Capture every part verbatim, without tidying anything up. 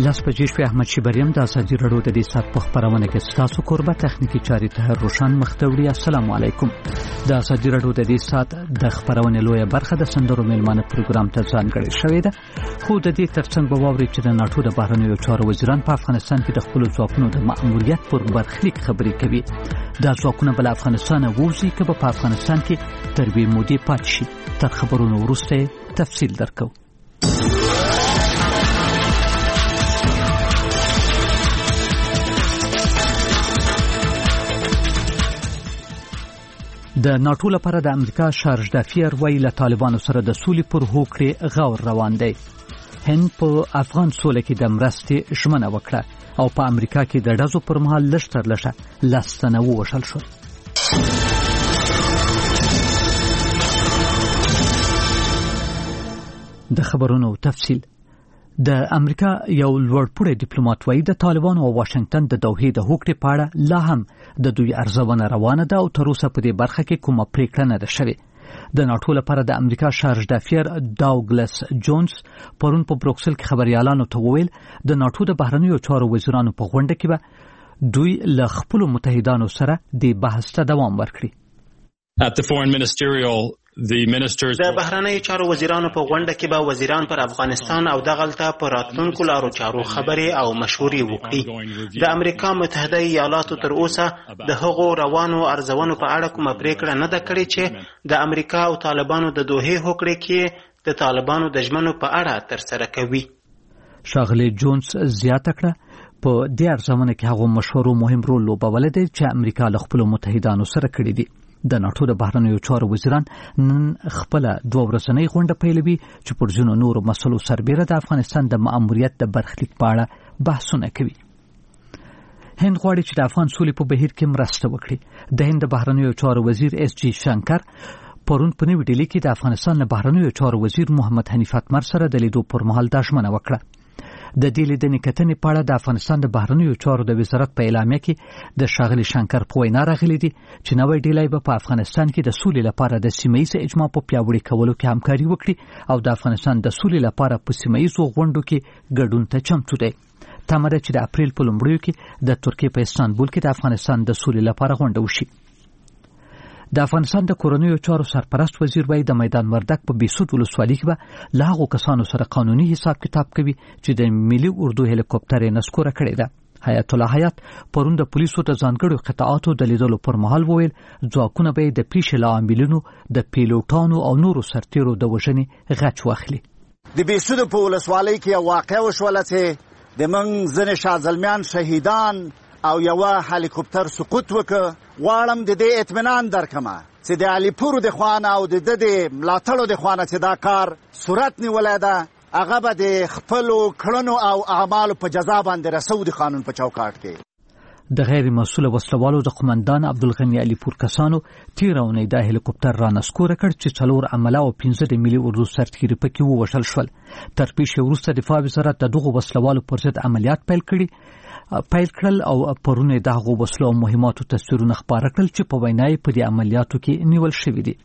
لاس بجې شوې احمد شیبریم د ازادي راډیو د دې سات په خبرونه کې ستاسو قربه تخنیکی چاري ته روشن مختوړي. السلام علیکم. د ازادي راډیو د دې سات د خبرونه لویه برخه د سندرو میلمانه پروګرام ته ځانګړې شوې ده. خو د دې ترڅنګ به واوري چې د ناتو د بهرنیو چارو وزیران په افغانستان کې د خپل ځواکونو د مأموریت پر برخلیک خبرې کوي. دا ځواکونه بل افغانستان ووزي که په افغانستان کې تر وی مودې پاتې شي. تر خبرونو وروسته تفصیل درکو. د ناتو لپاره د امریکا شارج دافیر وایي له طالبانو سره د سولې پر هوکړې غور روان دی. هند په افغان سوله کې د مرستې ژمنه وکړه او په امریکا کې د ډزو پر مهال لږ تر لږه لس تنه ووژل شول. د خبرونو تفصیل. د امریکا یو لوړپوړی ډیپلوماټ وایي د طالبانو او واشنگټن د دوحې د هوکړې په اړه لا هم د دوی ارزونه روانه ده او تر اوسه په دې برخه کې کومه پریکړه نه ده شوې. د ناتو لپاره د امریکا شارج دافیر داوګلس جونز پرون په بروکسل کې خبريالانو ته وویل د ناتو د بهرنیو چارو وزیرانو په غونډه کې به دوی له خپلو متحدانو سره د بحث ته دوام ورکړي. At the foreign ministerial The ministers د بهرنیو چارو وزیرانو په غونډه کې به وزیران پر افغانستان او دغلته پر راتلونکو لارو چارو خبرې او مشورې وکړي. د امریکا متحده ایالاتو تر اوسه د هغو روانو ارزونو په اړه کومه پریکړه نه ده کړې چې د امریکا او طالبانو د دوحې هوکړې کې د طالبانو د ژمنو په اړه ترسره کوي. ښاغلی جونز زیاته کړه په دې ارزونه کې هغو مشورو مهم رول لوبولی دی چې امریکا له خپلو متحدانو سره کړي دي. د ناتو د بهرنیو چارو وزیران نن خپل دوه ورځنۍ غونډه پیلوي چې پر ځینو نورو مسلو سربیره د افغانستان د مأموریت د برخلیک په اړه بحثونه کوي. هند غواړي چې د افغان سولې په بهیر کې مرسته وکړي. د هند د بهرنیو چارو وزیر اس جی شنکر پرون په نوې ډیلي کې د افغانستان د بهرنیو چارو وزیر محمد حنیف اتمر سره د لیدو پر مهال دا ژمنه وکړه. د دې لیدنې کتنې په اړه د افغانستان د بهرنیو چارو د وزارت په اعلامیه کې د ښاغلي شنکر په وینا راغلي دي چې نوې ډیلي به په افغانستان کې د سولې لپاره د سیمه ییز اجماع په پیاوړي کولو کې همکاري وکړي او د افغانستان د سولې لپاره په سیمه ییزو غونډو کې ګډون ته چمتو دی. تمه ده چې د اپریل په لومړیو کې د ترکیې په استانبول کې د افغانستان د سولې لپاره غونډه وشي. د افغانستان د کورنیو چارو سرپرست وزیر وایي د میدان وردک په بیسود ولسوالۍ کې به له هغو کسانو سره قانوني حساب کتاب کوي چې د ملي اردو هلیکوپټر یې نسکوره کړې ده. حیات الله حیات پرون د پولیسو د ځانګړو قطعاتو د لیدلو پر مهال وویل ځواکونه به د پیښې له عاملینو د پیلوټانو او نورو سرتیرو د وژنې غچ واخلي. د بیسود په ولسوالۍ کې یو واقعه وشوله چې د موږ ځینې شازلمیان شهیدان او یو هلیکوپټر سقوط وکړ. غواړم د دې اطمینان درکمه چې د علیپور د خوانه او د د ملاتړو د خوانه چې دا کار صورت نیولای ده هغه به د خپلو کړنو او اعمالو په جزا باندې رسو د قانون په چوکاټ کې. د غیر مسؤل وسلوالو د قومندان عبدالغنی علیپور کسانو تیر اونۍ د هلیکوپټر را نسکوره کړ چې څلور عمله او پنځه د ملي اردو سرتیري پکې ووژل شول. تر پیښې وروسته دفاع وزارت د دغو وسلوالو پر ضد عملیات پیل کړي پیل کړل او پرونه د هغو وسلو او مهماتو تصویرونه خپاره کړل چې په وینا یې په دې عملیاتو کې نیول شوي دي.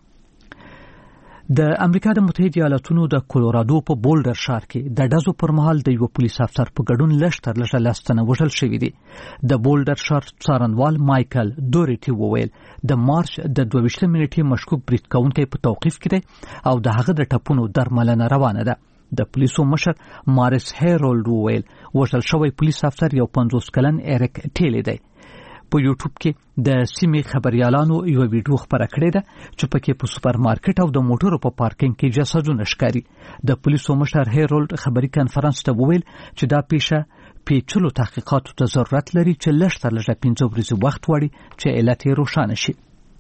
د امریکا د متحده ایالاتونو د کولورادو په بولډر ښار کې د ډزو پر مهال د یو پولیس افسر په ګډون لږ تر لږه لس تنه وژل شوي دي. د بولډر ښار څارنوال مایکل دوریټي وویل د مارچ د دوه ویشتم نیټې مشکوک برید کوونکی په توقیف کې دی او د هغه د ټپونو درملنه روانه ده. د پولیسو مشر مارس هیرولډ وویل وژل شوی پولیس افسر یو پنځوس کلن ایرک ټیلی دی. په یوټیوب کې د سیمې خبريالانو یو ویډیو خبره کړې ده چې پکې په سوپر مارکیټ او د موټرو په پارکینګ کې جسدونه ښکاري. د پولیسو مشر هیرولډ خبري کانفرنس ته وویل چې دا پیښه پیچلو تحقیقاتو ته ضرورت لري چې لږ تر لږه پنځه ورځې وخت غواړي چې علت یې روښانه شي.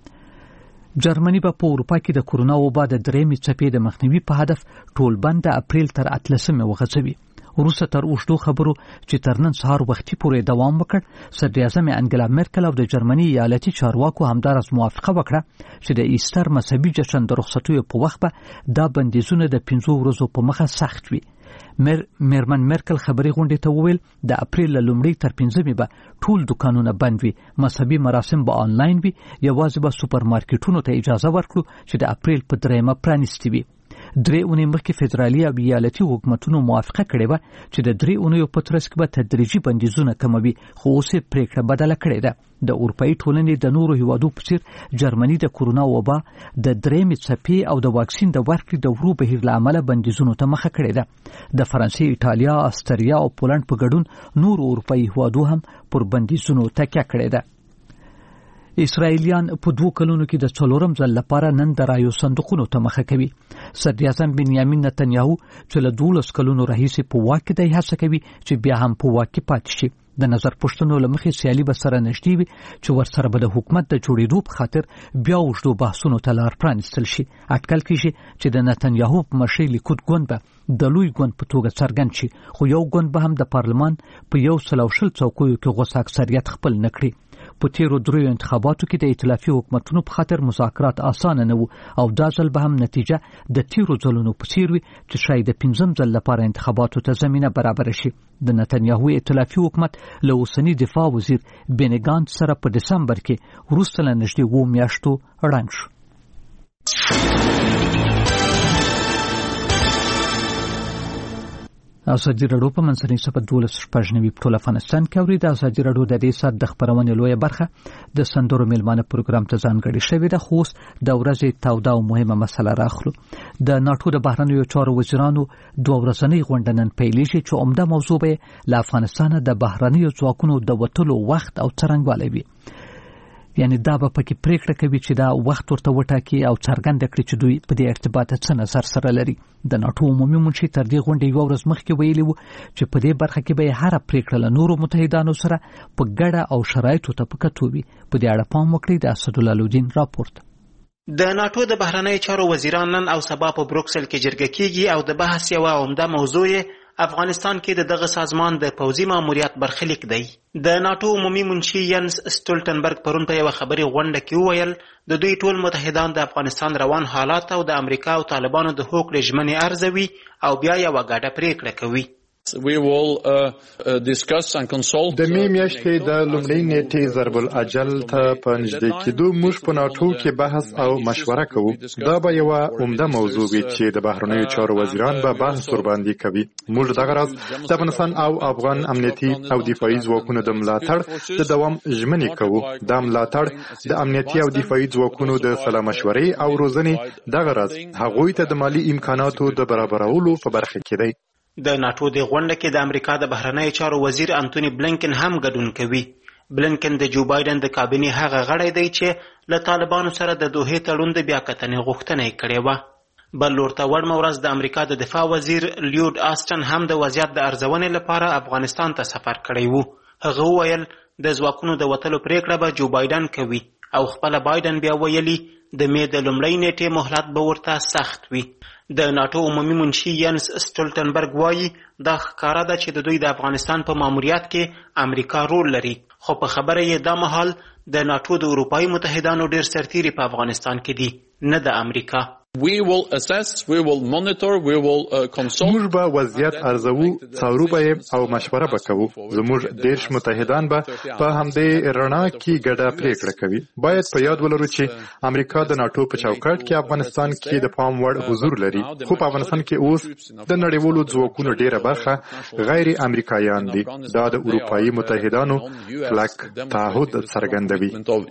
جرمني به په اروپا کې د کورونا وبا د درېمې څپې د مخنیوي په هدف ټول بند د اپریل تر اتلسمې وغځوي. وروسته تر اوږدو خبرو چې تر نن سهار وختي پورې دوام وکړ صدراعظم انګلا مرکل او د جرمني ایالتي چارواکو همدارس موافقه وکړه چې د ایستر مذهبي جشن د رخصتیو په وخت به دا بندیزونه د پنځو ورځو په مخه سخت وي. مر میرمن مرکل خبري غونډې ته وویل د اپریل لومړۍ تر پنځمې به ټول دکانونه بند وي، مذهبي مراسم به آنلاین وي، یوازې به سوپر مارکیټونو ته اجازه ورکړو چې د اپریل په درېیمه پرانیستي وي. درې اونۍ مخکې فدرالي او ایالتي حکومتونو موافقه کړې وه چې د درې اونیو په ترڅ کې به تدریجي بندیزونه کموي، خو اوس یې پریکړه بدله کړې ده. د اروپایي ټولنې د نورو هیوادو په څیر جرمني د کورونا وبا د درېیمې څپې او د واکسین د ورکړې د ورو بهیر له امله بندیزونو ته مخه کړې ده. د فرانسې، ایټالیا، استریا او پولنډ په ګډون نورو اروپایي هیوادو هم پر بندیزونو تکیه کړې ده. اسرائیلیان په دوه کلونو کې د څلورم ځل لپاره نن د رایو صندوقونو ته مخه کوي. صدراعظم بنیامین نتنیاهو چې له دولس کلونو راهیسې په واک کې دی هڅه کوي چې بیا هم په واک کې پاتې شي. د نظر پوښتنو له مخې سیالي به سره نږدې وي چې ورسره به د حکومت د جوړېدو په خاطر بیا اوږدو بحثونو ته لار پرانیستل شي. اټکل کېږي چې د نتنیاهو په مشرۍ لیکود ګوند به د لوی ګوند په توګه څرګند شي، خو یو ګوند به هم د پارلمان په یو سل او شل څوکیو کې غوڅ اکثریت خپل نه کړي. په تیرو دریو انتخاباتو کې د ائتلافي حکومتونو په خاطر مذاکرات اسانه نه وو او دا ځل به هم نتیجه د تیرو ځلونو په څیر وي چې شاید د پنځم ځل لپاره انتخاباتو ته زمینه برابر شي. د نتنیاهو ائتلافي حکومت له اوسني دفاع وزیر بیني ګانټ سره په دسمبر کې وروسته له نږدې اووه میاشتو ړنګ شو. ازادي راډیو په منځنۍ صفحه دولس شپږ نوي په ټول افغانستان کې اوري. د ازادي راډیو د دې سات د خبرونې لویه برخه د سندرو میلمانه پروګرام ته ځانګړې شوې ده. خو د ورځې تاوده او مهمه مسله راخلو. د ناتو د بهرنیو چارو وزیرانو دوه ورځنۍ غونډه نن پیلېږي چې عمده موضوع به له افغانستان د بهرنیو ځواکونو د وتلو وخت او څرنګوالی وي. یعنی دا به پکې پریکړه کوي چې دا وخت ورته وټاکي او څرګنده کړي چې دوی په دې ارتباط څه نظر سره لري. د ناتو عمومي منشي تر دې غونډې یو ورځ مخکې ویلي وو چې په دې برخه کې به هر پریکړه له نورو متحدانو سره په ګډه او شرایطو ته پکې وي. په دې اړه پام وکړئ. د اسدالله لودین راپورټ. د ناتو د بهرنیو چارو وزیران نن او سبا په بروکسل کې جرګه کیږي او د بحث یو عمده موضوع افغانستان کې د دغه سازمان د پوځي ماموریت برخلیک دی. د ناتو عمومي منشي ینس سټولټنبرګ پرون په یو خبري غونډه کې وویل د دوی ټول متحدان د افغانستان روان حالات او د امریکا او طالبانو د هوکړې ژمنې ارزوي او بیا یو غاډه پریکړه کوي. We will uh, uh, discuss and consult. د می میاشتې د لومړۍ نیټې ضرب الاجل ته په نږدې کېدو موږ په ناتو کې بحث او مشوره کوو. دا به یو عمده موضوع وي چې د بهرنیو چارو وزیران به بحث ورباندې کوي. موږ دغه راز د افغانستان او افغان امنیتي او دفاعي ځواکونو د ملاتړ د دوام ژمنې کوو. دا ملاتړ د امنیتي او دفاعي ځواکونو د سلا مشورې او روزنې دغه راز هغوی ته د مالی امکاناتو د برابرولو په برخه کې دی. د ناتو د غونډه کې د امریکا د بهرنیو چارو وزیر انټونی بلنکن هم ګډون کوي. بلنکن د جو بایدن د کابینې هغه غړی دی چې له طالبانو سره د دوحې تړون د بیاکتنې غوښتنه یې کړې وه. بل لورته وړمه ورځ د امریکا د دفاع وزیر لیود آسټن هم د وضعیت د ارزونې لپاره افغانستان ته سفر کړی وو. هغه وویل د ځواکونو د وتلو پریکړه به جو بایدن کوي او خپله بایدن بیا ویلي د مې د لومړۍ نیټې مهلت به ورته سخت وي. د ناتو عمومي منشي ینس سټولټنبرګ وایي دا ښکاره ده چې د دوی د افغانستان په ماموریت کې امریکا رول لري، خو په خبره یې دا مهال د ناتو د اروپایي متحدانو ډېر سرتیري په افغانستان کې دي، نه د امریکا. We will assess, we will monitor, we will uh, consult. موږ به وضعیت ارزوو، څارو به او مشوره به کوو. زموږ دیرش متحدان به په همدې رڼا کې ګډه پریکړه کوي. باید په یاد ولرو چې امریکا د ناتو په چوکاټ کې افغانستان کې د پام وړ حضور لري، خو په افغانستان کې اوس د نړیوالو ځواکونو ډیره برخه غیر امریکایان دي. دا د اروپایي متحدانو کلک تعهد څرګندوي.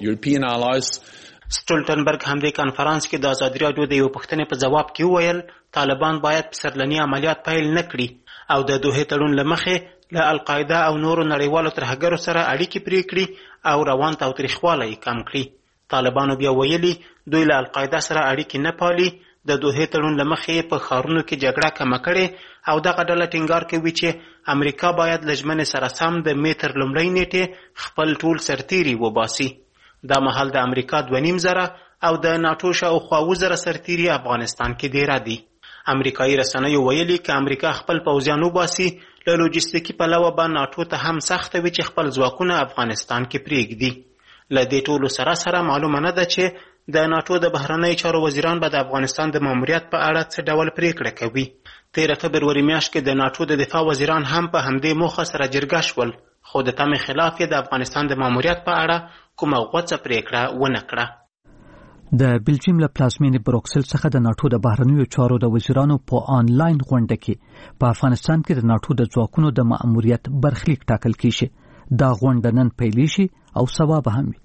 سټولټنبرګ هم د کانفرنس کې د ازادي راډیو د یو پوښتنې په جواب کې وویل طالبان باید پسرلني عملیات پیل نه کړي او د دوحې تړون له مخې له القاعده او نورو نړیوالو ترهګرو سره اړیکې پرې کړي او روان تاوتریخوالی کم کړي. طالبانو بیا ویلي دوی له القاعده سره اړیکې نه پالي. د دوحې تړون له مخې په ښارونو کې جګړه کمه کړې او دغه ډله ټینګار کوي چې امریکا باید له ژمنې سره سم د مې تر لومړۍ نیټې خپل ټول سرتیري وباسي. دا مهال د امریکا دوه نیم زره او د ناتو شاوخوا اووه زره سرتیري افغانستان کې دیره دي. امریکایي رسنیو ویلي که امریکا خپل پوځیان وباسي له لوجستیکي پلوه به ناتو ته هم سخته وي چې خپل ځواکونه افغانستان کې پرېږدي. له دې ټولو سره سره معلومه نه ده چې د ناتو د بهرنیو چارو وزیران به د افغانستان د ماموریت په اړه څه ډول پریکړه کوي. تېره فبروري میاشت کې د ناتو د دفاع وزیران هم په همدې موخه سره جرګه شول، خو د تمې خلاف یې د افغانستان د ماموریت په اړه کومه غوڅه پریکړه ونه کړه. د بلجیم له پلازمینې بروکسل څخه د ناټو د بهرنیو چارو د وزیرانو په آنلاین غونډه کې په افغانستان کې د ناټو د ځواکونو د مأموریت برخلیک ټاکل کیږي. دا غونډه نن پیل شي او سبا به هم وي.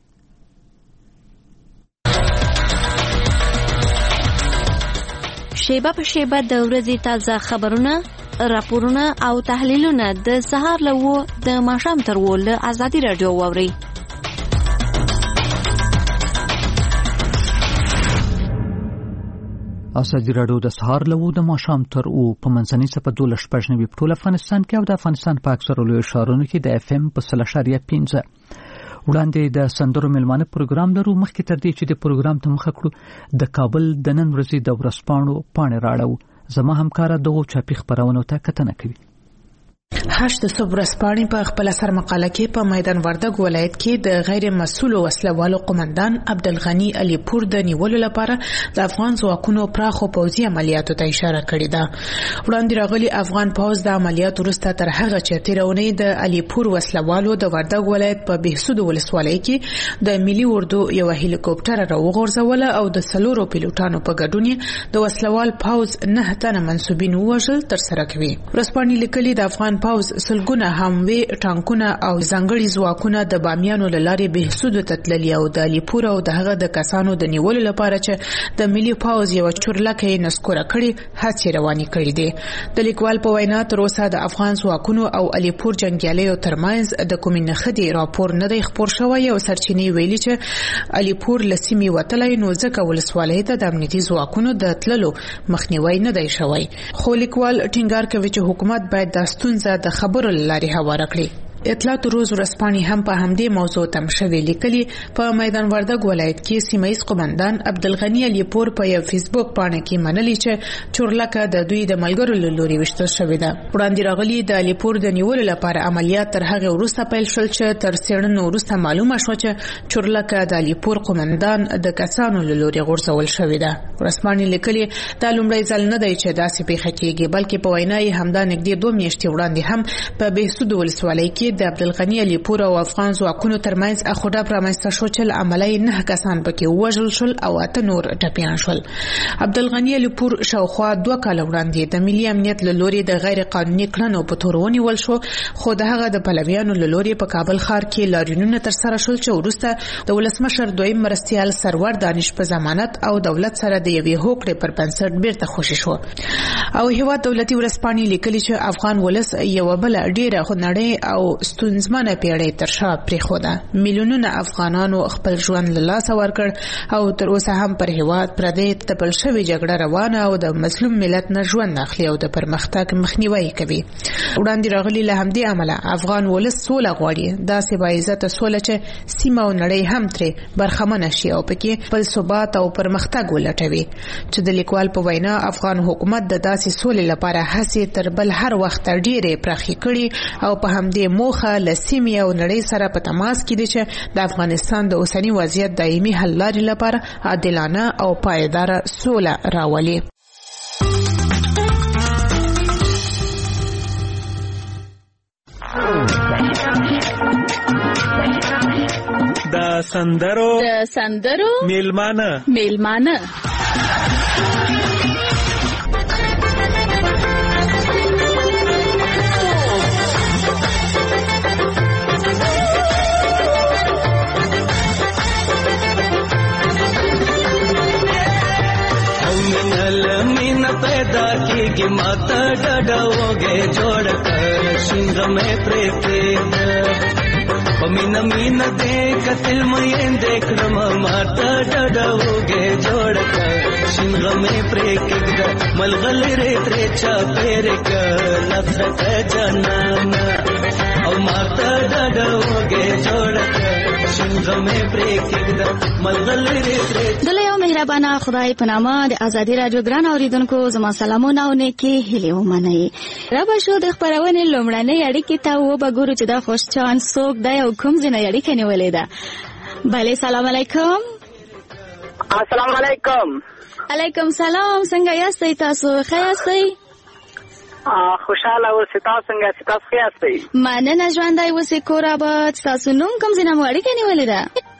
شیبه په شیبه د ورځې تازه خبرونه، راپورونه او تحلیلونه د سهار له وو د ماښام تر وو له ازادي راډیو واوري. ازادي راډیو د سهار له وو د ماښام تر وو په منځنۍ سپه دولس شپږ نوي په ټول افغانستان کې او د افغانستان په اکثرو لویو ښارونو کې د اف ام په سل اشاریه پنځه. وړاندې د سندرو ملمانه پروګرام لرو. مخکې تر دې چې د پروګرام ته مخه کړو د کابل د نن ورځې د ورځپاڼو پاڼې راړو. زما همکار دغه چاپی خبرونه ته کتنه کوي. هشت صبح ورځپاڼې په خپل سر مقاله کې په میدان وردګ ولایت کې د غیر مسؤل وسلوالو قومندان عبدالغنی علي پور د نیولو لپاره د افغان ځواکونو پراخو پوځي عملیاتو ته اشاره کړې ده. وړاندې راغلي افغان پوځ د عملیاتو وروسته تر هغه چې تیرونی د علي پور وسلوالو د وردګ ولایت په بهسود ولسوالۍ کې د ملي اردو یو هلیکوپټر راوغورځول او د سلورو پیلوټانو په ګډون د وسلوال پوځ نه تنه منسوبین وژل تر سره کوي. ورځپاڼې لیکلي د افغان پوځ سلګونه هموي ټانکونه او ځنګړي ځواکونه د بامیانو لارې بهسود ته تللي او د علیپور او دغه د کسانو د نیولو لپاره چې د ملي پوځ یو چورلکه نسکوره کړي هڅې روانې کړې دي. د لیکوال په وینا تر اوسه د افغان ځواکونو او علیپور جنگیالیو ترمنځ د کومې نخدي راپور نه دی خپور شوی او سرچینې ویلي چې علیپور لسیمې وتلای نو ځکه ولسوالۍ ته د امنیتي ځواکونو د تللو مخنیوي نه دی شوی. خو لیکوال ټینګار کوي چې حکومت باید د ستونزې د خبرو لاري هواره کړي. اطلاعات روز ورځپاڼې هم په همدې موضوع تم شوی لیکلي په میدان وردګ ولایت کې سیمایي قومندان عبدالغنی علي پور په یو فیسبوک باندې کې منلي چې چورلکه د دوی د ملګرو له لوري وشتل شوې ده. وړاندې راغلي د علي پور د نیولو لپاره عملیات تر هغه وروسته پیل شول چې تر څېړنو وروسته معلومه شوه چې چورلکه د علي پور قومندان د کسانو له لوري غورځول شوې ده. ورځپاڼې لیکلي دا لومړی ځل نه دی چې داسې پیښه کېږي بلکې په وینا یې همدا نږدې دوه میاشتې وړاندې هم په بهسود ولسوالۍ کې د عبدالغنی علي پور او افغان ځواکونو ترمنځ اخوډه رامنځته شو چې عملي نه کسان پکې وژل شول او اته نور ټپیان شول. عبدالغنی علي پور شاوخوا دوه کاله وړاندې د ملي امنیت له لوري د غیر قانوني کړنو په تور ونیول شو خو د هغه د پلویانو له لوري په کابل ښار کې لاریونونه تر سره شول چې وروسته د ولسمشر دویم مرستیال سرور دانش په ضمانت او دولت سره د یوې هوکړې پر بنسټ بیرته خوشي شو. او هیواد دولتي ورځپاڼې لیکلي چې افغان ولس یو بل ډیره خنړې او ستونزمنه پیړۍ تر شا پرېښوده. میلیونونه افغانانو خپل ژوند له لاسه ورکړ او تر اوسه هم پر هیواد پردې تپل شوې جګړه روانه او د مظلوم ملت نه ژوند اخلي او د پرمختګ مخنیوي کوي. وړاندې راغلي له همدې امله افغان ولس سوله غواړي داسې باعزته سوله چې سیمه او نړۍ هم ترې برخمنه شي او پکې خپل ثبات او پرمختګ ولټوي. چې د لیکوال په وینا افغان حکومت د داسې سولې لپاره هڅې تر بل هر وخت ډېرې پراخې کړي او په همدې موخه لسیمې او نړۍ سره په تماس کې دي چې د افغانستان د اوسنی وضعیت دایمي حل لارې لپاره عادلانه او پایداره سوله راولي. د سندرو د سندرو میلمانه میلمانه पैदा की माता डडोगे जोड़ कर सिंह में प्रेत मीना मीना देख तिल में देख माता डडोगे जोड़ कर सिंह में प्रेत मलगल रे त्रेचा पेर कर नफरत जनाना और माता डडोगे जोड़ कर सिंह में प्रेत मलगल रे त्रेचा مهربانه خدای په نامه د ازادي راډیو ګران اوریدونکو زما سلامونه او نیکی هیلې ومنئ. را به شو د خبرونې لومړنۍ اړیکې ته وګورو چې دا خوشچان څوک دی او کوم ځای اړیکه نیولې ده. بله سلام علیکم. السلام علیکم. علیکم سلام. څنګه یاستئ تاسو؟ ښه یاستئ؟ خوشاله اوسئ. تاسو څنګه یاست؟ تاسو ښه یاستئ؟ مننه ژوندی اوسئ. کور آباد. ستاسو نوم کوم ځای نه مو اړیکه نیولې ده؟